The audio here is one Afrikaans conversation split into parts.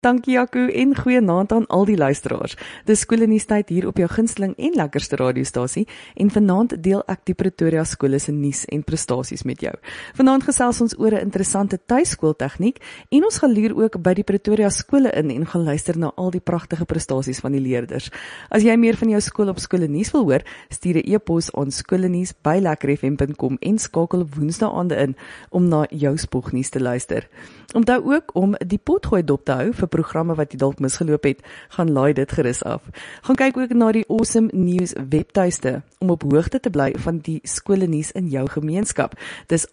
Dankie Jaco en goeienaand aan al die luisteraars. Dis Skole Nuus tyd hier op jou gunsteling en lekkerste radiostasie en vanaand deel ek die Pretoria skole se nuus en prestasies met jou. Vanaand gesels ons oor 'n interessante tuiskooltegniek en ons gaan loer ook by die Pretoria skole in en gaan luister na al die pragtige prestasies van die leerders. As jy meer van jou skool op Skole Nuus wil hoor, stuur 'n e-pos aan skolenuus@lekkerfm.com en skakel woensdaande in om na jou spognuus te luister. Onthou ook om die potgooi dop te hou vir programme wat jy dalk misgeloop het, gaan laai dit gerus af. Gaan kyk ook na die Awesome News webtuiste om op hoogte te bly van die skole nuus in jou gemeenskap. Dis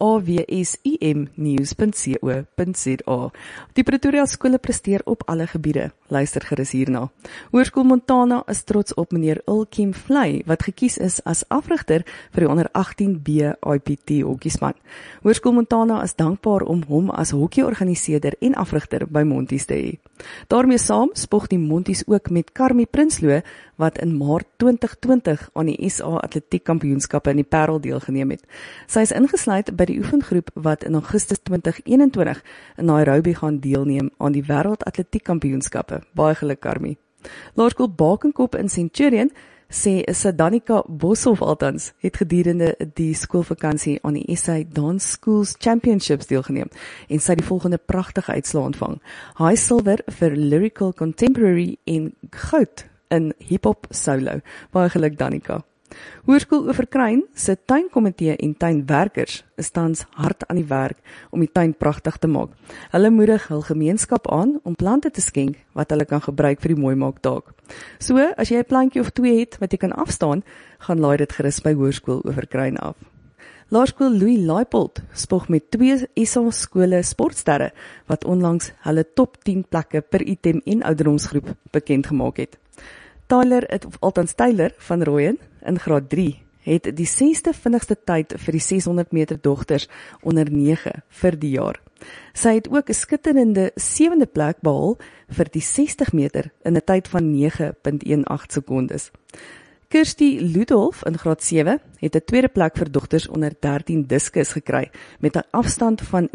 awsimnews.co.za. Die Pretoria skole presteer op alle gebiede. Luister gerus hierna. Hoërskool Montana is trots op meneer Ulkiem Vlei wat gekies is as afrigter vir die onder 18B IPT hokkiespan. Hoërskool Montana is dankbaar om hom as hokkieorganiseerder en afrigter by Monties te hê. Daarmee saam spog die Monties ook met Carmi Prinsloo wat in Maart 2020 aan die SA Atletiek Kampioenskappe in die Parel deelgeneem het. Sy is ingesluit by die oefengroep wat in Augustus 2021 in Nairobi gaan deelneem aan die Wêreld Atletiek Kampioenskappe. Baie geluk Carmi. Laerskool Bakenkop in Centurion sê Sadanika Boshoff althans het gedurende die skoolvakansie aan die SA Dance Schools Championships deelgeneem en sy die volgende pragtige uitslae ontvang. Hy silwer vir Lyrical Contemporary en goud in hip-hop solo. Baie geluk Danika. Hoërskool Oeverkruin se tuinkomitee en tuinwerkers is tans hard aan die werk om die tuin pragtig te maak. Hulle moedig hul gemeenskap aan om plante te skenk wat hulle kan gebruik vir die mooi maak taak. So, as jy 'n plantjie of 2 het wat jy kan afstaan, gaan laai dit gerus by Hoërskool Oeverkruin af. Laerskool Louis Laipold spog met 2 SA skole sportsterre wat onlangs hulle top 10 plekke per item en ouderdomsgroep bekend gemaak het. Taylor van Rooyen in graad 3 het die 6de vinnigste tyd vir die 600 meter dogters onder 9 vir die jaar. Sy het ook 'n skitterende 7de plek behaal vir die 60 meter in 'n tyd van 9.18 sekondes. Kirsty Ludolf in graad 7 het 'n tweede plek vir dogters onder 13 diskus gekry met 'n afstand van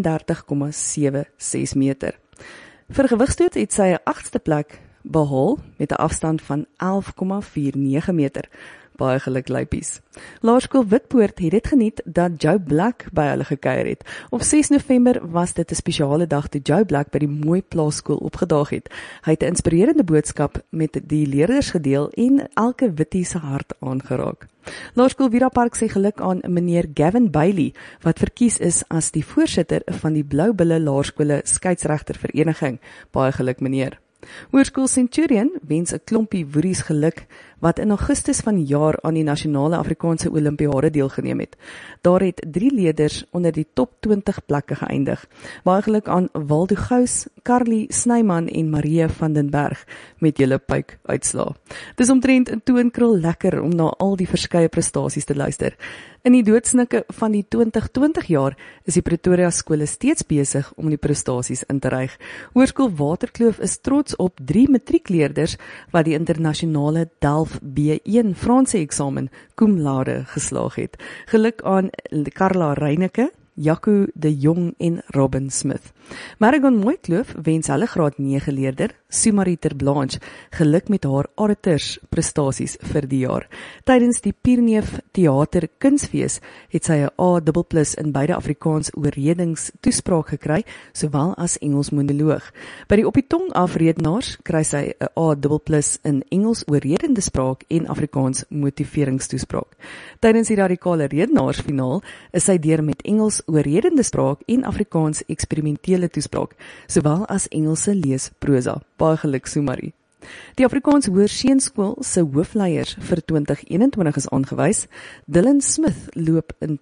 39,76 meter. Vir gewigstoot het sy 'n 8ste plek behaal met 'n afstand van 11,49 meter. Baie geluk Luipies. Laerskool Witpoort het dit geniet dat Joe Black by hulle gekuier het. Op 6 November was dit 'n spesiale dag toe Joe Black by die Mooi Plaasskool opgedaag het. Hy het 'n inspirerende boodskap met die leerders gedeel en elke wittie se hart aangeraak. Laerskool Vira Park sê geluk aan meneer Gavin Bailey wat verkies is as die voorsitter van die Bloubulle Laerskole Skeieregter Vereniging. Baie geluk meneer. Hoërskool Centurion wens 'n klompie woeries geluk wat in Augustus van jaar aan die Nasionale Afrikaanse Olimpiade deelgeneem het. Daar het 3 leerders onder die top 20 plekke geëindig. Baie geluk aan Waldo Gous, Carly Snyman en Marie van den Berg met julle puik uitslaa. Dis omtrent 'n toonkrul lekker om na al die verskeie prestasies te luister. In die doodsnikke van die 2020 jaar is die Pretoria skole steeds besig om die prestasies in te ryg. Hoërskool Waterkloof is trots op 3 matriekleerders wat die internasionale Delft B1 Franse eksamen cum laude geslaag het. Geluk aan Carla Reyneke, Jaco de Jong en Robin Smith. Marigon Mooikloof wens hulle graad 9 leerder, Sumari ter Blanche, geluk met haar auditors prestasies vir die jaar. Tydens die Pierneef Theater Kunsfees het sy 'n A++ in beide Afrikaans oorredings toespraak gekry, sowel as Engels monoloog. By die op die tong afredenaars kry sy 'n A++ in Engels oorredende spraak en Afrikaans motiveringstoespraak. Tydens die radikale redenaarsfinaal is sy deur met Engels oorredende spraak en Afrikaans eksperimentele toespraak, sowel as Engelse leesprosa. Baie geluk Sumari. Die Afrikaans Hoërseunskool se hoofleiers vir 2021 is aangewys. Dylan Smith loop in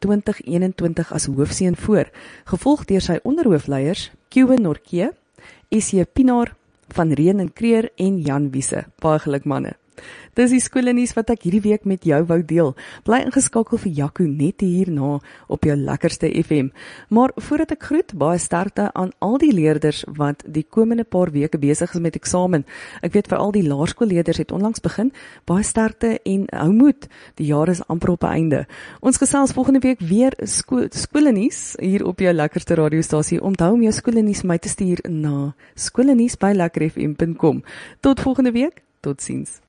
2021 as hoofseun voor, gevolg deur sy onderhoofleiers Kiewe Norke, Essie Pinaar, Van Reen en Kreer en Jan Wiese. Baie geluk manne. Dis die skoolnuus wat ek hierdie week met jou wou deel. Bly ingeskakel vir Jaco net hierna op jou lekkerste FM. Maar voordat ek groet, baie sterkte aan al die leerders wat die komende paar weke besig is met eksamen. Ek weet veral die laerskoolleerders het onlangs begin. Baie sterkte en hou moed. Die jaar is amper op 'n einde. Ons gesels volgende week weer skoolnuus hier op jou lekkerste radiostasie. Onthou om jou skoolnuus my te stuur na skoolnuus@lekkerfm.com. Tot volgende week. Totsiens.